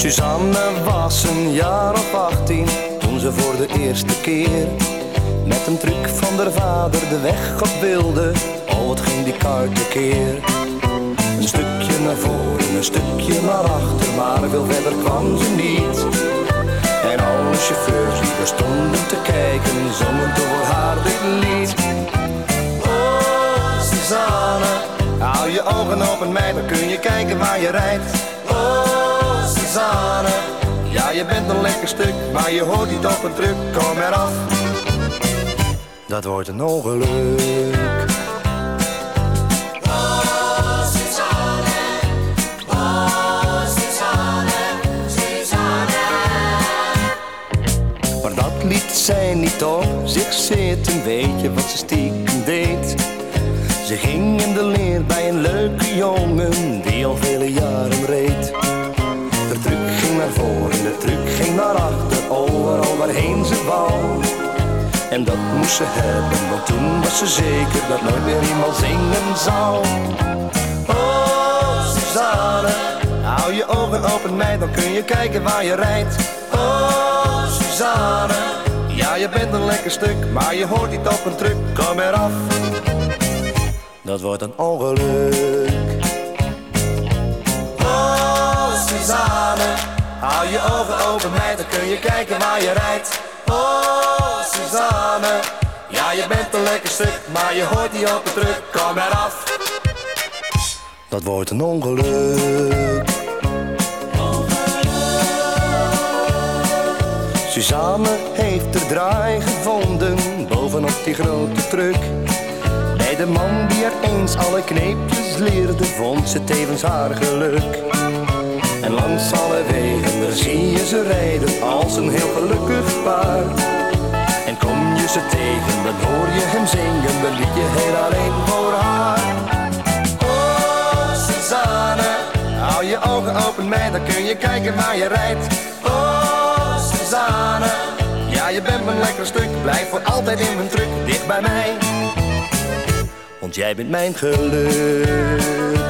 Suzanne was een jaar of 18 toen ze voor de eerste keer met een truc van haar vader de weg op wilde. Oh, wat ging die kar tekeer. Een stukje naar voren, een stukje naar achter, maar veel verder kwam ze niet. En alle chauffeurs die er stonden te kijken, zongen toen voor haar dit lied. Oh, Suzanne, hou je ogen open meid, dan kun je kijken waar je rijdt. Oh, Suzanne, ja je bent een lekker stuk, maar je hoort niet op een truck, kom eraf. Dat wordt een ongeluk. Liet zij niet op zich zitten, weet je wat ze stiekem deed? Ze ging in de leer bij een leuke jongen die al vele jaren reed. De truck ging naar voren, de truck ging naar achter, overal waarheen ze wou. En dat moest ze hebben, want toen was ze zeker dat nooit meer iemand zingen zou. Oh, Suzanne, hou je ogen open meid, dan kun je kijken waar je rijdt. Oh, Suzanne, ja je bent een lekker stuk, maar je hoort niet op een truck, kom eraf. Dat wordt een ongeluk. Oh, Suzanne, hou je ogen open meid, dan kun je kijken waar je rijdt. Oh, Suzanne, ja je bent een lekker stuk, maar je hoort niet op een truck, kom eraf. Dat wordt een ongeluk. Suzanne heeft er draai gevonden, bovenop die grote truck. Bij de man die er eens alle kneepjes leerde, vond ze tevens haar geluk. En langs alle wegen, daar zie je ze rijden als een heel gelukkig paar. En kom je ze tegen, dan hoor je hem zingen, een liedje heel alleen voor haar. Oh, Suzanne, hou je ogen open meid, dan kun je kijken waar je rijdt. Oh, Suzanne, ja je bent mijn lekker stuk, blijf voor altijd in mijn truck, dicht bij mij. Want jij bent mijn geluk.